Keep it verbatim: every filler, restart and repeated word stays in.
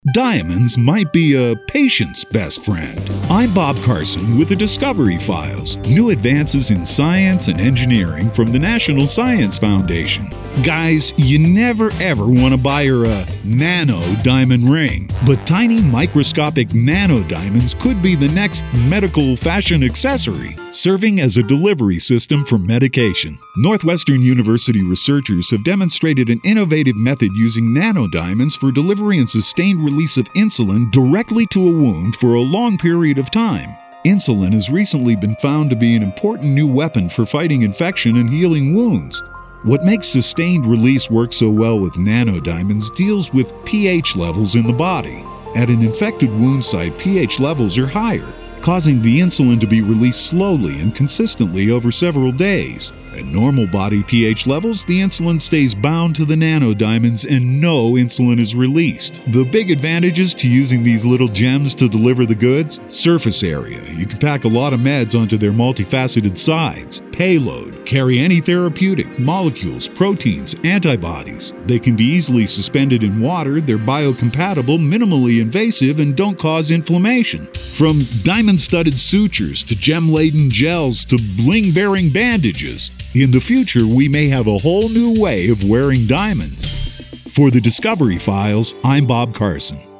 Diamonds might be a patient's best friend. I'm Bob Carson with the Discovery Files, new advances in science and engineering from the National Science Foundation. Guys, you never ever want to buy her a nano diamond ring, but tiny microscopic nanodiamonds could be the next medical fashion accessory, serving as a delivery system for medication. Northwestern University researchers have demonstrated an innovative method using nanodiamonds for delivery and sustained release of insulin directly to a wound for a long period of time. Insulin has recently been found to be an important new weapon for fighting infection and healing wounds. What makes sustained release work so well with nanodiamonds deals with pH levels in the body. At an infected wound site, pH levels are higher, causing the insulin to be released slowly and consistently over several days. At normal body pH levels, the insulin stays bound to the nanodiamonds and no insulin is released. The big advantages to using these little gems to deliver the goods: surface area. You can pack a lot of meds onto their multifaceted sides. Payload. Carry any therapeutic, molecules, proteins, antibodies. They can be easily suspended in water, they're biocompatible, minimally invasive, and don't cause inflammation. From diamond-studded sutures to gem-laden gels to bling-bearing bandages, in the future we may have a whole new way of wearing diamonds. For the Discovery Files, I'm Bob Carson.